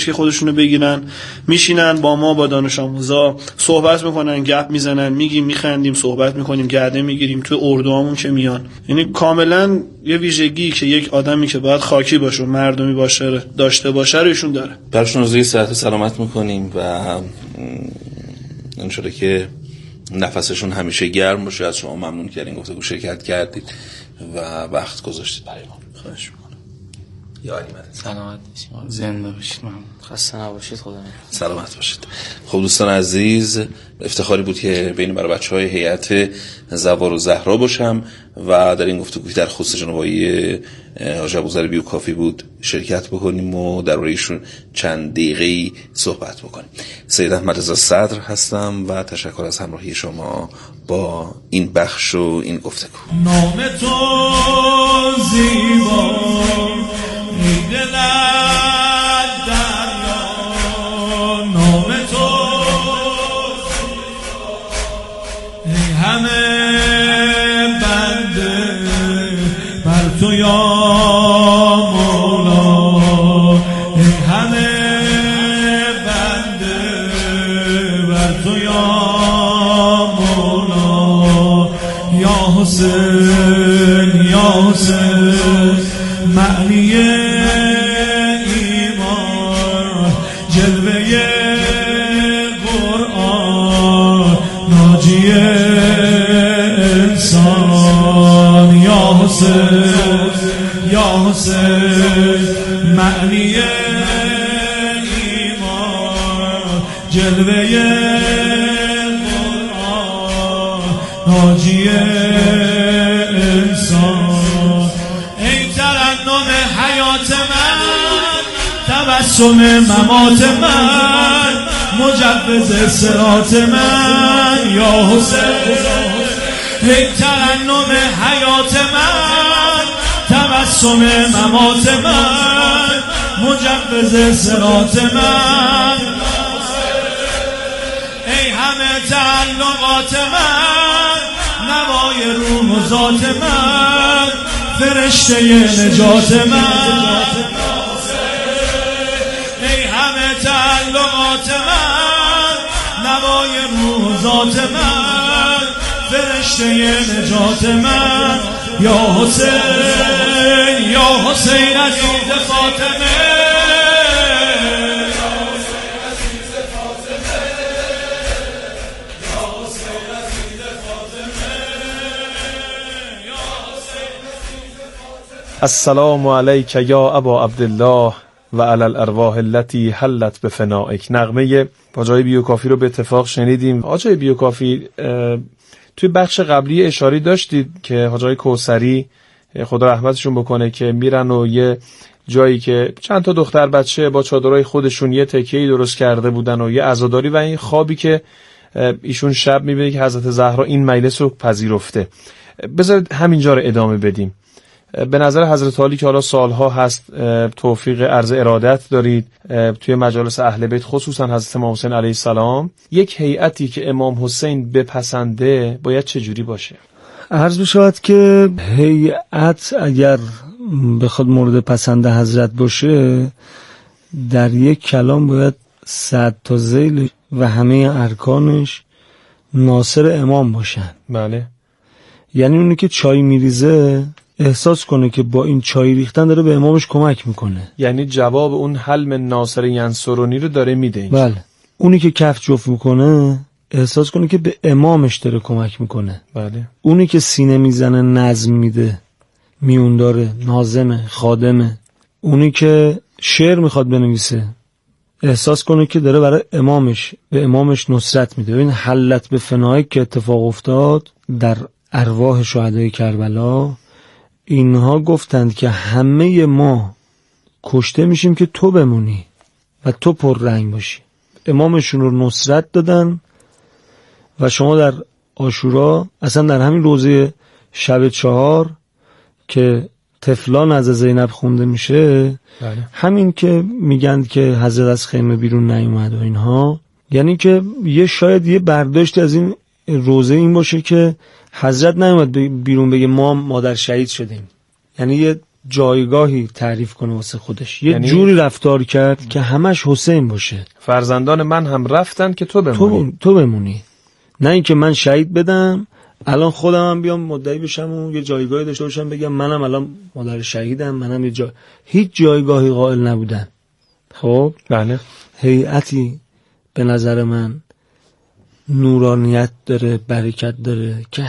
که خودشونو بگیرن، میشینن با ما با دانش آموزا صحبت میکنن، گپ میزنن، میگیم میخندیم، صحبت میکنیم، گرده میگیریم تو اردوامون که میان. یعنی کاملا یه ویژگی که یک آدمی که باید خاکی باشه و مردمی باشه داشته باشه رو ایشون داره. براشون روزی صحت و سلامت میکنیم و انشالله که نفسشون همیشه گرم باشه. از شما ممنون که این گفتگو شرکت کردید و وقت گذاشتید برای ما. خواهش میکنم. یا علی مدد. سلامت باشید. زنده باشید. ممنون. خسته نباشید. خدا نگهدار. سلامت باشید. خب دوستان عزیز، افتخاری بود که بین برای بچهای هیئت زوار و زهرا باشم و در این گفتگوی در خصوص جناب آقای حاج ابوذر بیوکافی بود شرکت بکنیم و درباره ایشون چند دقیقه‌ای صحبت بکنیم. سید احمد رضا صدر هستم و تشکر از همراهی شما با این بخش و این گفتگو. نام تو زیبا دل دریا، نام تو ای همه بنده بر تو یا مولا، ای همه بنده بر تو یا مولا، یا حسین یا حسین معنی ایمان، جلوه قرآن، ناجی انسان، یا حسین یا حسین معنی ایمان، جلوه قرآن، ناجی انسان. ای ترنم حیات من، تبسم ممات من، مجوز صراط من، یا حسین. ای ترنم حیات من، تبسم ممات من، مجوز صراط من، ای همه تعلقات من، نوای روح و ذات من، فرشته نجات من، ای همه تعلقات من، نوای روح و ذات من، فرشته نجات من، یا حسین یا حسین عزیز فاطمه، السلام علیک یا ابا عبدالله و علی الارواح التي حلت بفنائک. نغمه حاج بیوکافی رو به اتفاق شنیدیم. حاج بیوکافی توی بخش قبلی اشاره داشتید که حاج کوثری خدا رحمتشون بکنه که میرن و یه جایی که چند تا دختر بچه با چادرای خودشون یه تکیه‌ای درست کرده بودن و یه عزاداری و این خوابی که ایشون شب میبینه که حضرت زهرا این مجلس رو پذیرفته. بذارید همینجا رو ادامه بدیم. به نظر حضرت عالی که حالا سالها هست توفیق عرض ارادت دارید توی مجالس اهل بیت، خصوصا حضرت امام حسین علیه السلام، یک هیئتی که امام حسین بپسنده باید چجوری باشه؟ عرض بشود که هیئت اگر بخواد مورد پسند حضرت باشه، در یک کلام باید 100 تا ذیل و همه ارکانش ناصر امام باشن. بله. یعنی اونی که چای میریزه احساس کنه که با این چای ریختن داره به امامش کمک میکنه، یعنی جواب اون حلم ناصر ینصرونی رو داره میده. بله. اونی که کف جفت میکنه احساس کنه که به امامش داره کمک میکنه. بله. اونی که سینه میزنه نظم میده، میون داره، ناظمه، خادمه. اونی که شعر میخواد بنویسه احساس کنه که داره برای امامش به امامش نصرت میده. این حلت به فنائک که اتفاق افتاد در ارواح شهدای کربلا، اینها گفتند که همه ما کشته میشیم که تو بمونی و تو پر رنگ باشی. امامشون رو نصرت دادن و شما در عاشورا اصلا در همین روزه شب 4 که طفلان از زینب خونده میشه، بله. همین که میگن که حضرت از خیمه بیرون نیومد و اینها، یعنی که شاید یه برداشت از این روزه این باشه که حضرت نیومد بیرون بگه ما مادر شهید شدیم. یعنی یه جایگاهی تعریف کنه واسه خودش، یه جوری رفتار کرد که همش حسین باشه. فرزندان من هم رفتن که تو بمونی. تو بمونی، نه اینکه من شهید بدم الان خودم هم بیام مدعی بشم و یه جایگاهی داشته باشم بگم منم الان مادر شهیدم، منم هیچ جایگاهی قائل نبودن. خب بله. هیئتی به نظر من نورانیت داره، برکت داره که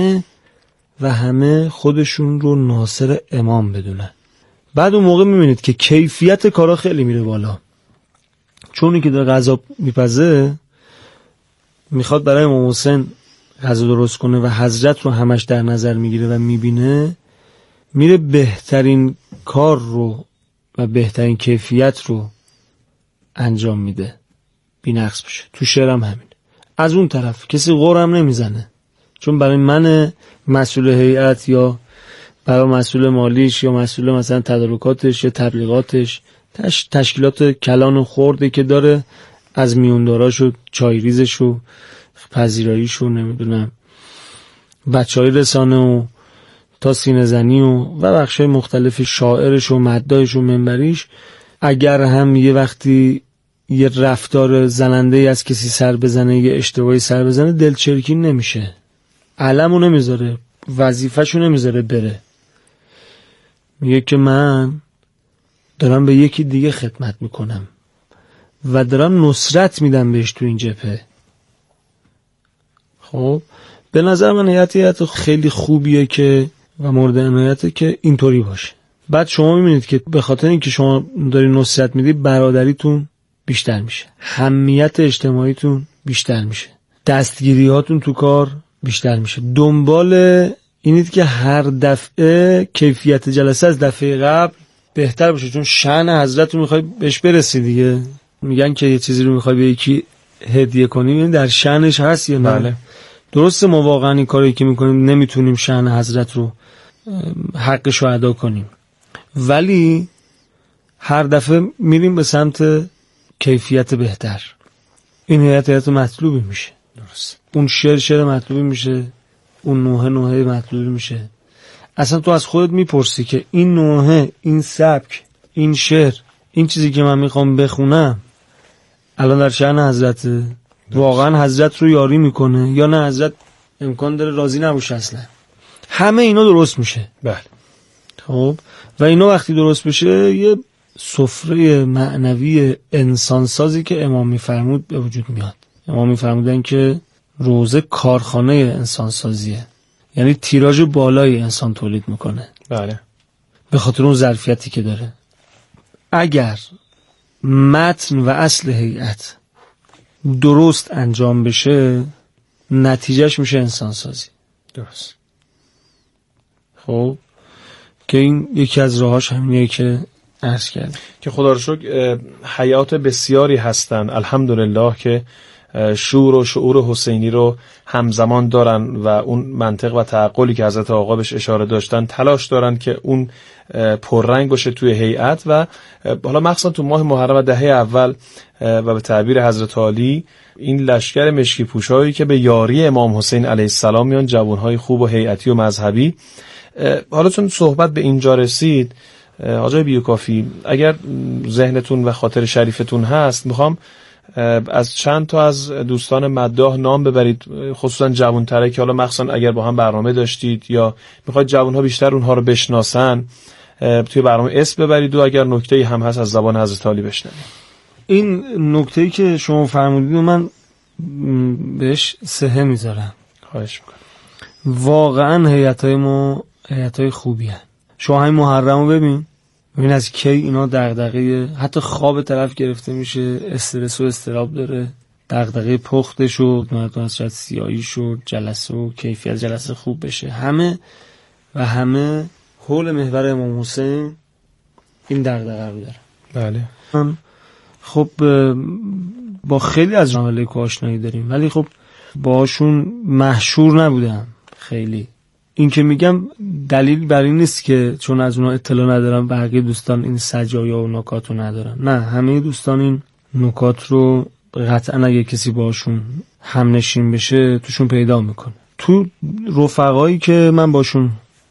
همه خودشون رو ناصر امام بدونن. بعد اون موقع میبینید که کیفیت کارا خیلی میره بالا، چونی که داره غذا میپزه میخواد برای امام حسین غذا درست کنه و حضرت رو همش در نظر میگیره و میبینه، میره بهترین کار رو و بهترین کیفیت رو انجام میده، بی نقص باشه. تو شعرم همین. از اون طرف کسی غرم نمیزنه، چون برای من مسئول هیئت یا برای مسئول مالیش یا مسئول مثلا تدارکاتش یا تبلیغاتش تشکیلات کلان و خورده که داره، از میونداراش و چایریزش و پذیراییش و نمیدونم بچهای رسانه و تا سینه زنی و بخشای مختلف شاعرش و مداحش و منبریش، اگر هم یه وقتی یه رفتار زننده از کسی سر بزنه، یه اشتباهی سر بزنه، دلچرکین نمیشه، علمو نمیذاره، وظیفه‌شو نمیذاره بره، میگه که من دارم به یکی دیگه خدمت میکنم و دارم نصرت میدم بهش تو این جبهه. خب به نظر من هیئت خیلی خوبیه که و مورد عنایته که اینطوری باشه. بعد شما میبینید که به خاطر اینکه شما داری نصرت میدی، برادریتون بیشتر میشه، حمیت اجتماعیتون بیشتر میشه، دستگیریاتون تو کار بیشتر میشه. دنبال اینید که هر دفعه کیفیت جلسه از دفعه قبل بهتر باشه، چون شأن حضرت رو میخوای بهش برسی دیگه. میگن که یه چیزی رو میخوای به یکی هدیه کنیم، این در شأنش هست یا نه؟ بله. درسته ما واقعا این کاری که میکنیم نمیتونیم شأن حضرت رو حقش رو ادا کنیم، ولی هر دفعه میریم به سمت کیفیت بهتر. این هیئت مطلوبی میشه. درست. اون شعر مطلوبی میشه، اون نوحه مطلوبی میشه. اصلا تو از خودت میپرسی که این نوحه، این سبک، این شعر، این چیزی که من میخوام بخونم الان در شأن حضرت، واقعا حضرت رو یاری میکنه یا نه حضرت امکان داره راضی نباشه اصلا. همه اینا درست میشه. بله. خب و اینا وقتی درست بشه یه سفره معنوی انسانسازی که امام میفرمود به وجود میاد. امام میفرمودن که روزه کارخانه انسانسازیه، یعنی تیراژ بالای انسان تولید میکنه. بله. به خاطر اون ظرفیتی که داره. اگر متن و اصل هیئت درست انجام بشه، نتیجهش میشه انسانسازی. درست. خب که این یکی از راهاش همینیه که عرض کردم که خدا رو شکر حیات بسیاری هستن الحمدلله که شور و شعور حسینی رو همزمان دارن و اون منطق و تعقلی که حضرت آقا بهش اشاره داشتن تلاش دارن که اون پررنگ باشه توی هیئت. و حالا مخصوصا تو ماه محرم و دهه اول و به تعبیر حضرت علی این لشکر مشکی پوشایی که به یاری امام حسین علیه السلام میان، جوانهای خوب و هیئتی و مذهبی. حالا چون صحبت به اینجا رسید آقای بیوکافی، اگر ذهنتون و خاطر شریفتون هست، میخوام از چند تا از دوستان مداح نام ببرید، خصوصا جوان‌تره که حالا مخصوصا اگر با هم برنامه داشتید یا میخواید جوان‌ها بیشتر اونها رو بشناسن، توی برنامه اسم ببرید و اگر نکته‌ای هم هست از زبان حضرت علی بشنوید. این نکته‌ای که شما فرمودید من بهش سهه میذارم. خواهش میکنم. واقعا هیئت‌های ما هیئت‌های خوبی هست. شما همین محرمو ببین از کی اینا دغدغه حتی خواب طرف گرفته میشه، استرس و اضطراب داره، دغدغه پختش و نهایت سیاهیش و جلسه و کیفیت جلسه خوب بشه. همه حول محور امام حسین این دغدغه رو داره. بله. خب با خیلی از ممالک آشنایی داریم ولی خب باشون محشور نبودم خیلی. این که میگم دلیل بر این نیست که چون از اونا اطلاع ندارم بقیه دوستان این سجایا و نکات رو ندارن. نه، همه دوستان این نکات رو قطعا اگه کسی باشون همنشین بشه توشون پیدا میکنه. تو رفقایی که من باشون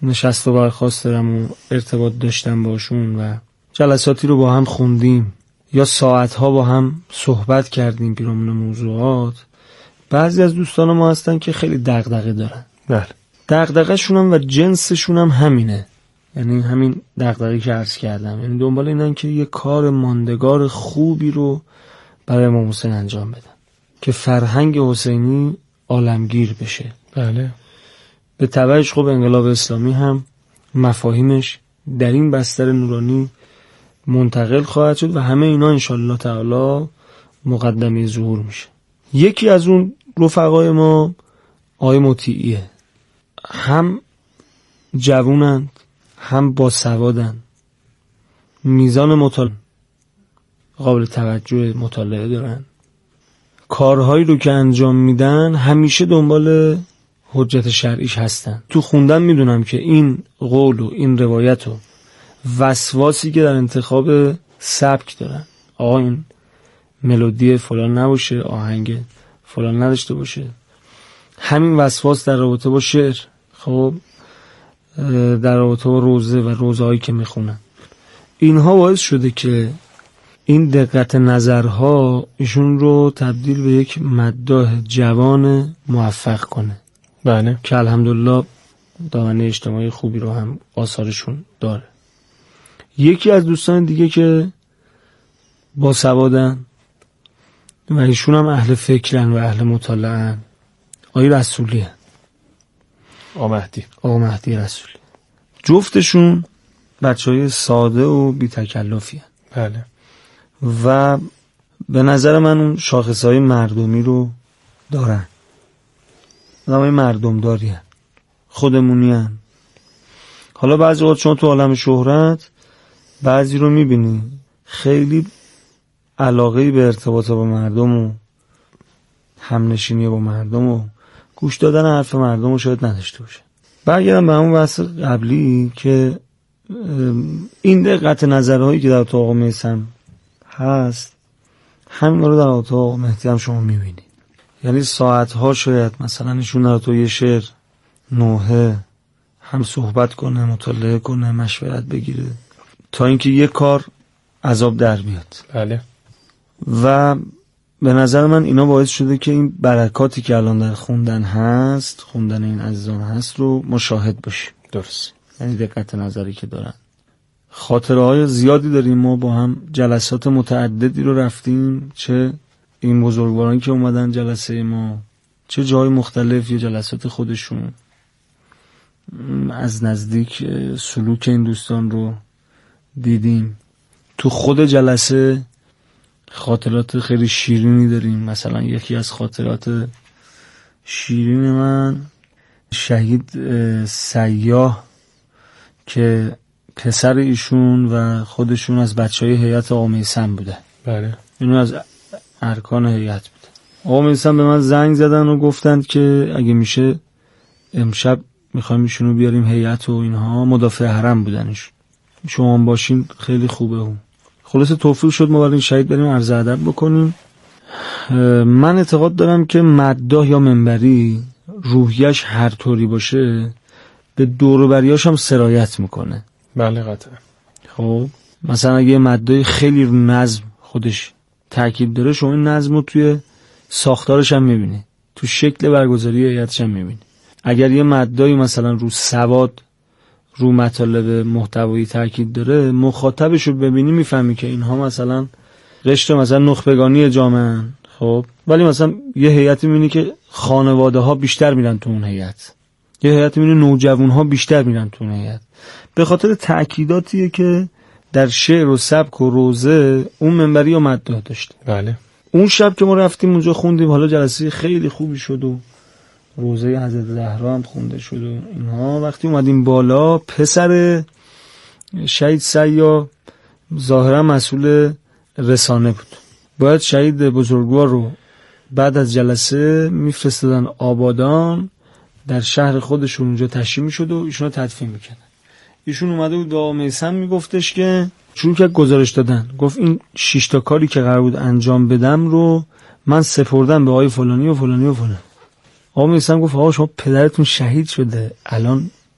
نشست و برخاست دارم و ارتباط داشتم باشون و جلساتی رو با هم خوندیم یا ساعتها با هم صحبت کردیم پیرامون موضوعات. بعضی از دوستان ما هستن که خیلی دغدغه دارن. بله. دغدغه شون هم و جنسشون هم همینه، یعنی همین دغدغه‌ای که عرض کردم، یعنی دنبال اینن که یه کار ماندگار خوبی رو برای امام حسین انجام بدن که فرهنگ حسینی عالمگیر بشه. بله. به تبعش خب انقلاب اسلامی هم مفاهیمش در این بستر نورانی منتقل خواهد شد و همه اینا انشالله تعالی مقدمه ظهور میشه. یکی از اون رفقای ما آقای مطیعیه، هم جوونند هم باسوادند، میزان مطالعه قابل توجه مطالعه دارن، کارهایی رو که انجام میدن همیشه دنبال حجت شرعیش هستن. تو خوندن میدونم که این قول و این روایت و وسواسی که در انتخاب سبک دارن، آقا این ملودی فلان نباشه، آهنگ فلان نداشته باشه، همین وسواس در رابطه با شعر، خب در رابطه با روزه و روزهایی که میخونن، اینها باعث شده که این دقت نظرها ایشون رو تبدیل به یک مداح جوان موفق کنه. بله. که الحمدلله دامنه اجتماعی خوبی رو هم آثارشون داره. یکی از دوستان دیگه که با سوادن و ایشون هم اهل فکرن و اهل مطالعهن، آقای رسولی هن. آقا مهدی رسولی. جفتشون بچهای ساده و بی تکلفی هن. بله. و به نظر من اون شاخصهای مردمی رو دارن، آدمای مردمداری هن، خودمونی هن. حالا بعضی وقت شما تو عالم شهرت بعضی رو میبینی خیلی علاقه‌ای به ارتباط با مردم و همنشینی با مردم و گوش دادن حرف مردم رو شاید نداشته باشه. برگردم به همون بحث قبلی که این دقت نظرهایی که در اتاق آقا میثم هست، همین رو در اتاق آقا مهدی هم شما میبینی. یعنی ساعتها شاید مثلا ایشون در تو یه شعر نوحه هم صحبت کنه، مطالعه کنه، مشورت بگیره تا اینکه یه کار عذاب در بیاد. بله. و به نظر من اینا باعث شده که این برکاتی که الان در خوندن هست، خوندن این عزیزان هست رو مشاهد باشیم. درست. یعنی دقت نظری که دارن. خاطره های زیادی داریم، ما با هم جلسات متعددی رو رفتیم، چه این بزرگوارانی که اومدن جلسه ما، چه جای مختلف یا جلسات خودشون، از نزدیک سلوک این دوستان رو دیدیم. تو خود جلسه خاطرات خیلی شیرینی داریم. مثلا یکی از خاطرات شیرین من شهید سیاه که پسر ایشون و خودشون از بچهای هیئت آقا میثم بوده. بله. اینو از ارکان هیئت بوده. آقا میثم به من زنگ زدن و گفتند که اگه میشه امشب میخوایم ایشونو بیاریم هیئت و اینها. مدافع حرم بودنش، شما باشین خیلی خوبه. خلاصه توفیق شد ما برای این شهید بریم عرض ادب بکنیم. من اعتقاد دارم که مداح یا منبری روحیش هر طوری باشه به دور و بریاش هم سرایت میکنه. بله قطعا. خب مثلا اگه مداح خیلی رو نظم خودش تاکید داره، شما این نظم رو توی ساختارش هم میبینی، تو شکل برگزاری هیئتش هم میبینی. اگر یه مداحی مثلا رو سواد، رو مطالب محتوایی تاکید داره، مخاطبش رو ببینی میفهمی که اینها مثلا قشر مثلا نخبگانی جامعه، خب ولی مثلا یه هیئتی میبینی که خانواده ها بیشتر میرن تو اون هیئت، یه هیئتی میبینی نوجوان ها بیشتر میرن تو اون هیئت، به خاطر تأکیداتیه که در شعر و سبک و روزه اون منبری و مداح داشته. بله. اون شب که ما رفتیم اونجا خوندیم، حالا جلسه خیلی خوبی شد و روزه حضرت زهرا هم خونده شد و اینها. وقتی اومدیم بالا، پسر شهید سیاه ظاهرا مسئول رسانه بود، باید شهید بزرگوار رو بعد از جلسه میفرستادن آبادان، در شهر خودشون اونجا تشییع میشد و ایشون رو تدفین میکنن. ایشون اومده بود به آقا میثم میگفتش که شروع کرد گزارش دادن، گفت این 6 تا کاری که قرار بود انجام بدم رو من سپردم به آقای فلانی و فلانی و فلان. آقا میثم گفت آقا شما پدرتون شهید شده، الان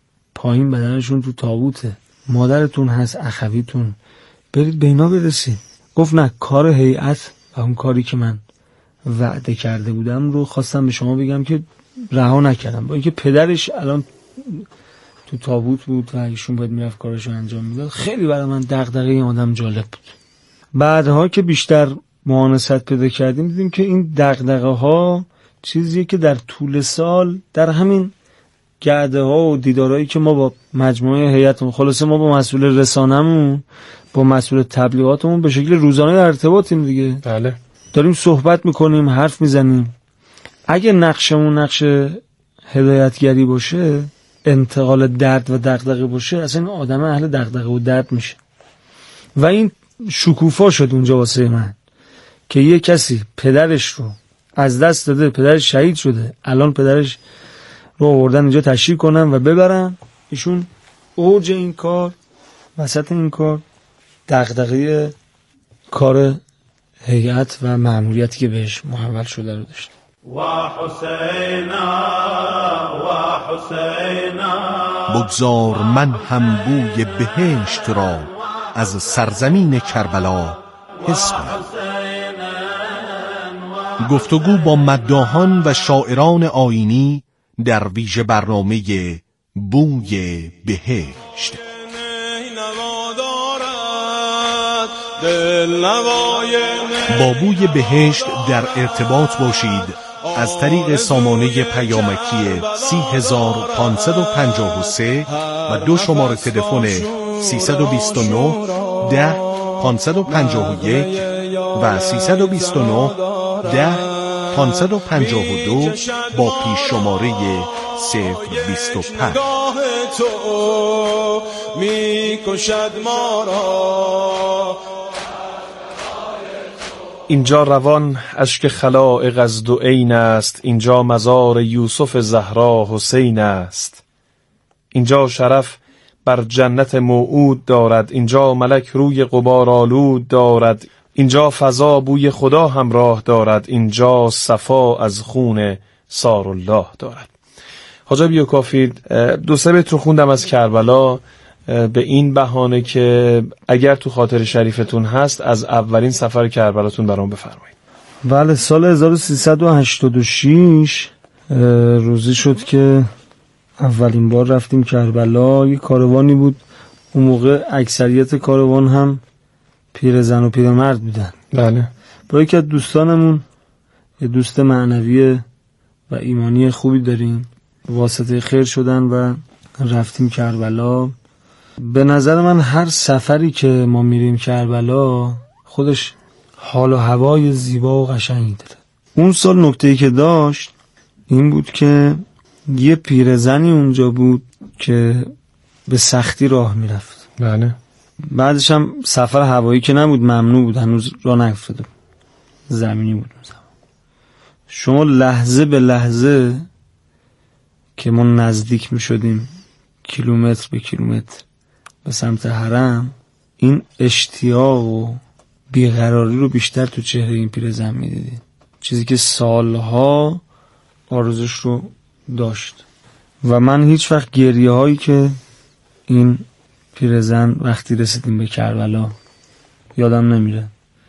پایین بدنشون تو تابوته، مادرتون هست، اخویتون، برید به اینا برسید. گفت نه، کار هیئت و اون کاری که من وعده کرده بودم رو خواستم به شما بگم که رها نکردم، با اینکه پدرش الان تو تابوت بود و ایشون باید میرفت کارشو انجام میداد. خیلی برای من دغدغه این آدم جالب بود. بعدها که بیشتر معانست پیدا کردیم دیدیم که این دغدغه ها چیزیه که در طول سال در همین گرده ها و دیدارهایی که ما با مجموعه هیئتمون، خلاصه ما با مسئول رسانمون، با مسئول تبلیغاتمون به شکل روزانه در ارتباطیم دیگه. بله. داریم صحبت میکنیم، حرف میزنیم. اگه نقشمون نقش هدایتگری باشه، انتقال درد و دغدغه باشه، اصلا این آدم اهل دغدغه و درد میشه. و این شکوفا شد اونجا واسه من که یه کسی پدرش رو از دست داده، پدرش شهید شده، الان پدرش رو آوردن اینجا تشریح کنن و ببرن، ایشون اوج این کار، وسط این کار دغدغه کار هیئت و مأموریتی که بهش محول شده رو داشت. بگذار من هم بوی بهشت را از سرزمین کربلا حس کنم. گفتگو با مداحان و شاعران آیینی در ویژه برنامه بوی بهشت. با بوی بهشت در ارتباط باشید از طریق سامانه پیامکی 30553 و 2 شماره تلفن 329 10 551 و 329 10 552 با پیش شماره 025. اینجا روان اشک خلایق از دو عین است، اینجا مزار یوسف زهرا حسین است. اینجا شرف بر جنت موعود دارد، اینجا ملک روی غبار آلود دارد، اینجا فضا بوی خدا همراه دارد، اینجا صفا از خون سارالله دارد. حاجی بیوکافی 2-3 بیت رو خوندم از کربلا به این بهانه که اگر تو خاطر شریفتون هست از اولین سفر کربلاتون برام بفرمایید. بله، سال 1386 روزی شد که اولین بار رفتیم کربلا. یه کاروانی بود، اون موقع اکثریت کاروان هم پیرزن و پیرمرد بودن. بله. با یکی از دوستانمون، یه دوست معنوی و ایمانی خوبی داریم، واسطه خیر شدن و رفتیم کربلا. به نظر من هر سفری که ما میریم کربلا خودش حال و هوای زیبا و قشنگی داره. اون سال نکته‌ای که داشت این بود که یه پیرزنی اونجا بود که به سختی راه میرفت. بله. بعدش هم سفر هوایی که نبود، ممنوع بود، هنوز راه نیفتاده بود، زمینی بود. شما لحظه به لحظه که ما نزدیک می شدیم کیلومتر به کیلومتر به سمت حرم، این اشتیاق و بیقراری رو بیشتر تو چهره این پیرزن می دیدید، چیزی که سالها آرزوش رو داشت. و من هیچ وقت گریه هایی که این پیرزن وقتی رسیدیم به کربلا یادم نمیره،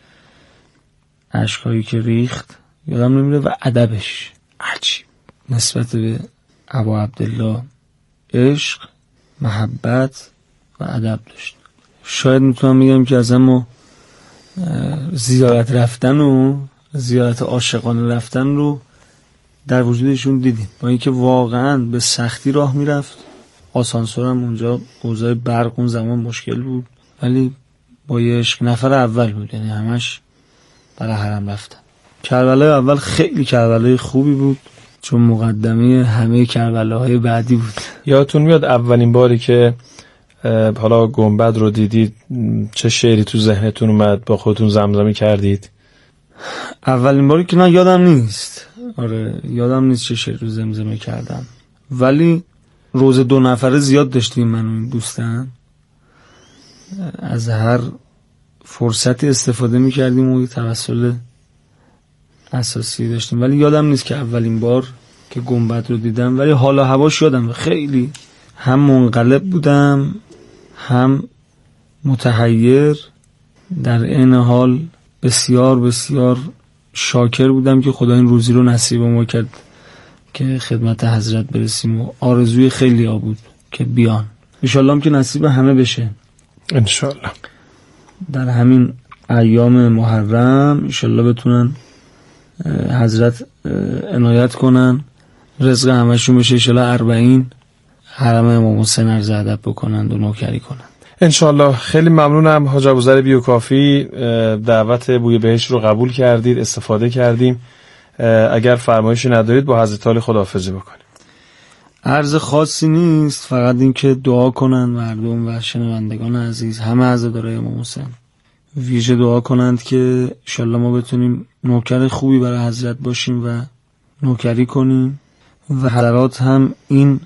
اشکایی که ریخت یادم نمیره و ادبش عجیب نسبت به ابا عبدالله، عشق، محبت و ادب داشت. شاید میتونم بگم که از اما زیارت رفتن و زیارت عاشقانه رفتن رو در وجودشون دیدیم، با اینکه واقعا به سختی راه میرفت. آسانسور هم اونجا اوضاع برق اون زمان مشکل بود، ولی با یه عشق نفر اول بود، یعنی همش برای حرم رفتن. کربلای اول خیلی کربلای خوبی بود، چون مقدمه همه کربلاهای بعدی بود. یادتون میاد اولین باری که حالا گنبد رو دیدید چه شعری تو ذهنتون اومد، با خودتون زمزمه کردید؟ اولین باری که نه یادم نیست. آره یادم نیست چه شعری رو زمزمه کردم، ولی روز 2 نفره زیاد داشتیم من و این دوستم، از هر فرصتی استفاده میکردیم و توسل اساسی داشتیم. ولی یادم نیست که اولین بار که گنبد رو دیدم، ولی حالا هواش یادم خیلی هم منقلب بودم هم متحیر، در این حال بسیار بسیار شاکر بودم که خدا این روزی رو نصیب ما کرد که خدمت حضرت برسیم و آرزوی خیلی ها بود که بیان. انشالله هم که نصیب همه بشه انشالله. در همین ایام محرم انشالله بتونن حضرت عنایت کنن، رزق همشون بشه انشالله 40 حرم امام حسین عرض ادب بکنند و نوکری کنند انشالله. خیلی ممنونم حاج ابوذر بیوکافی، دعوت بوی بهشت رو قبول کردید، استفاده کردیم. اگر فرمایشی ندارید با حضرت عالی خداحافظی بکنیم. عرض خاصی نیست، فقط این که دعا کنند مردم و شنوندگان عزیز، همه عزادارای امام حسین ویژه دعا کنند که انشالله ما بتونیم نوکر خوبی برای حضرت باشیم و نوکری کنیم و حضرات هم این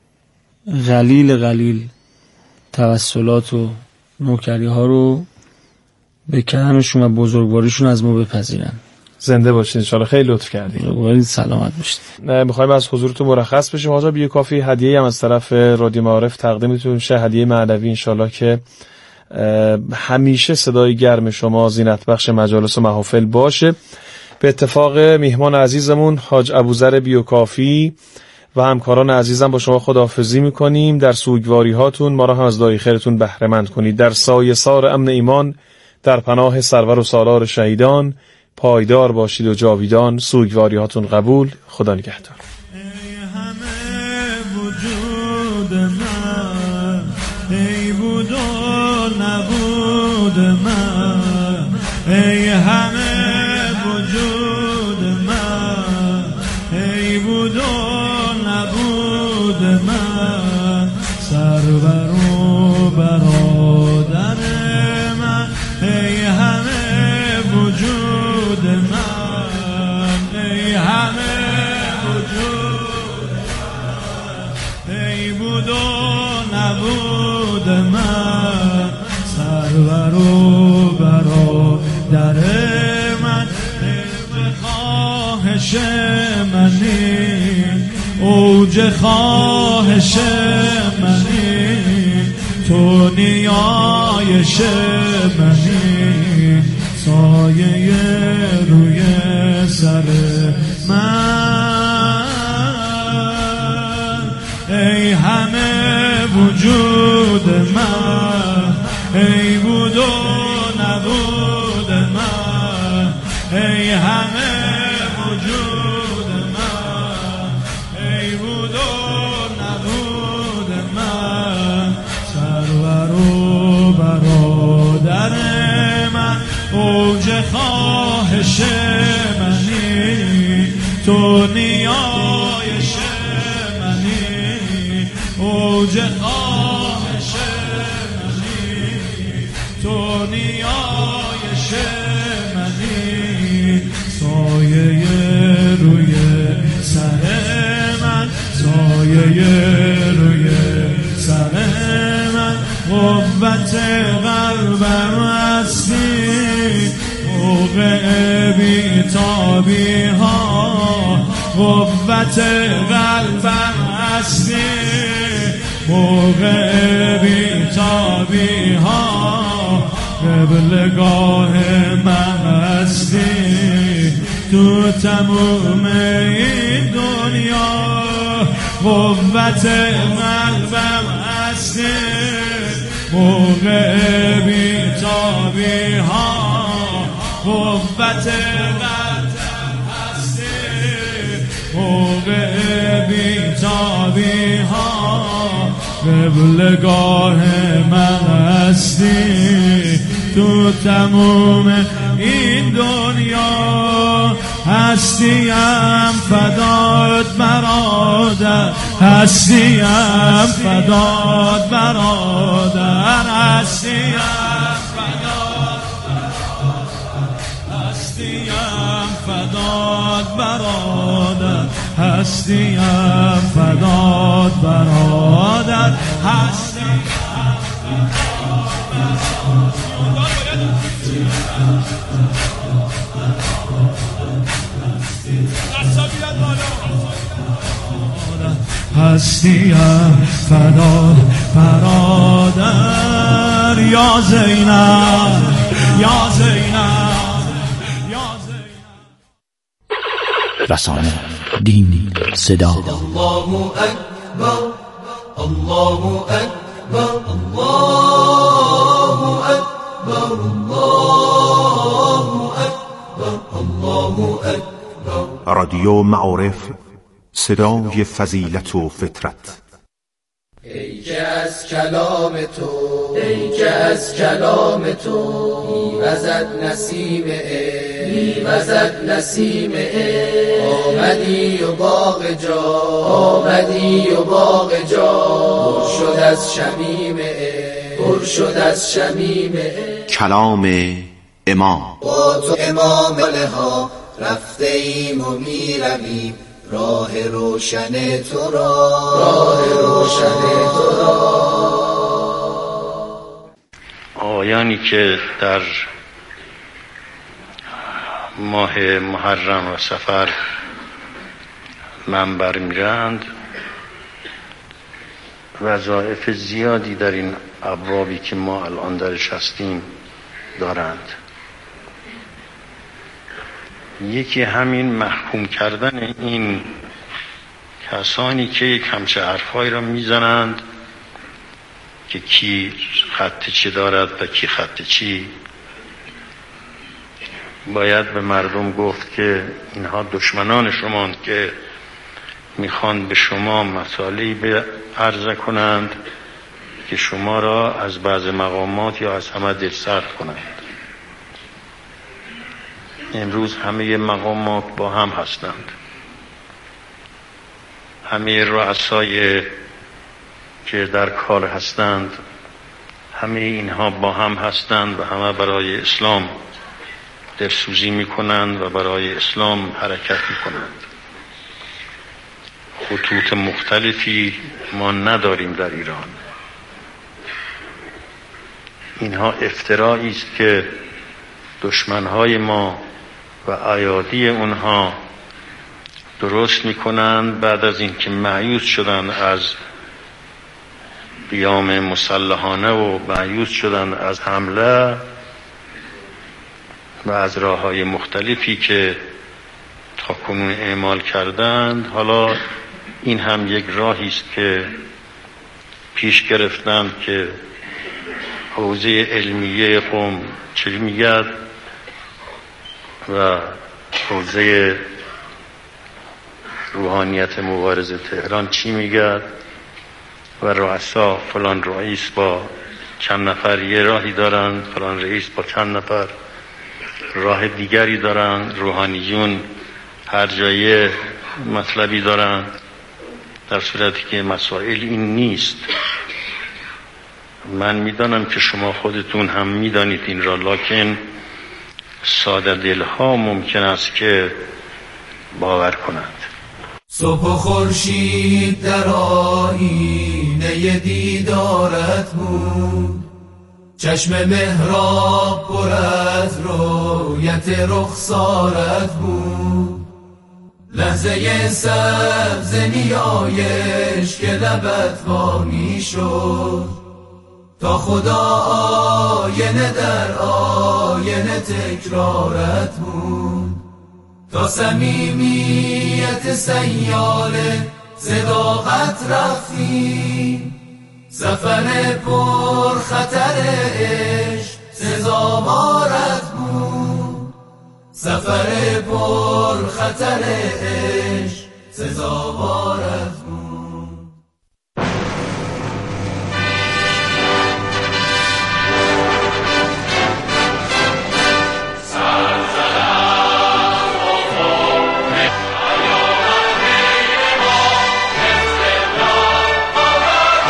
قلیل توسلات و نوکری ها رو به کرمشون و بزرگواریشون از ما بپذیرن. زنده باشید انشالله. خیلی لطف کردید. سلامت باشید. میخوایم از حضورتون مرخص بشیم. حاج بیوکافی هدیه‌ای هم از طرف رادیو معارف تقدیمتون میشه، هدیه معنوی انشالله که همیشه صدای گرم شما زینت بخش مجالس و محافل باشه. به اتفاق میهمان عزیزمون حاج ابوذر بیوکافی و همکاران عزیزم با شما خداحافظی میکنیم. در سوگواری هاتون ما را هم از دعای خیرتون بهره مند کنید. در سایه سار امن ایمان، در پناه سرور و سالار شهیدان پایدار باشید و جاویدان. سوگواری هاتون قبول. خدا نگهدار. ای همه وجود من، ای بود و نبود من، ای همه وجود من، ای بود و نبود من، سرور و برادر من، ای همه وجود من، ای همه وجود من، ای بود و نبود من، سرور و برادر من، اوج خواهش منی، اوج خواهش منی، تو نیایش منی، سایه روی سر من، ای همه وجود من، ای بود و نبود من، ای همه وجود من، ای بود و نبود من، سرور و برادر من، اوج خواهش منی، تو نیایش منی، اوج خواهش منی، تو نیایش منی، سایه روی سر من، سایه روی سر من، قوت قلبم هستی، موقع بی‌تابی ها، قوت قلبم هستی، موقع بی‌تابی ها، قبلگاه من هستی، تو تموم این دنیا، قوت قلبم هستی، موقع بی‌تابی ها، قوت قلبم هستی، موقع بی‌تابی ها، قبلگاه من هستی، تو تموم این دنیا، هستیم فدات برادر، هستیم فدات برادر، هستیم فدات برادر، هستیم فدات برادر، هستیم فدات برادر، هستیم هستیم فدا برادر یا زینب یا زینب یا زینب. رسانه، دین، صدا. الله اکبر الله اکبر الله اکبر الله اکبر الله اکبر. رادیو معارف، صدای فضیلت و فطرت. ای که از کلام تو، ای که از کلام تو میوزد نسیم میوزد نسیم آمدی و باغ جا، آمدی و باغ جا پر شد از شمیم پر شد از شمیم کلام امام. با تو امام ها رفته ایم و میرویم راه روشن تو را، راه روشن تو را. آیانی که در ماه محرم و صفر منبر میرند وظایف زیادی در این ابوابی که ما الان درش هستیم دارند. یکی همین محکوم کردن این کسانی که یک همچه حرفایی را میزنند که کی خط چی دارد و کی خط چی. باید به مردم گفت که اینها دشمنان شماند که میخوان به شما مسائلی به عرضه کنند که شما را از بعض مقامات یا از همه دلسرد کنند. امروز همه مقامات با هم هستند، همه رؤسای که در کار هستند همه اینها با هم هستند و همه برای اسلام دلسوزی میکنند و برای اسلام حرکت میکنند. خطوط مختلفی ما نداریم در ایران. اینها افترائی است که دشمنهای ما و ایادی اونها درست میکنند بعد از اینکه مایوس شدن از قیام مسلحانه و مایوس شدن از حمله و از راههای مختلفی که تا کنون اعمال کردند. حالا این هم یک راهی است که پیش گرفتند که حوزه علمیه قوم چی میگد و حوزه روحانیت مبارزه تهران چی میگد و رؤسا فلان رئیس با چند نفر یه راهی دارن، فلان رئیس با چند نفر راه دیگری دارن، روحانیون هر جای مطلبی دارن، در صورتی که مسائل این نیست. من میدانم که شما خودتون هم میدانید این را، لکن ساده دلها ممکن است که باور کنند. صبح و خورشید در آینه دیدارت بود، چشم محراب پر از رویت رخسارت بود، لحظه سبز نیایش که لبت وامی شد، تا خدا آینه در آینه تکرارت بود، تا صمیمیت سیاله صداقت رفتی، سفر پر خطر عشق سزاوارت بود، سفر پر خطر عشق سزاوارت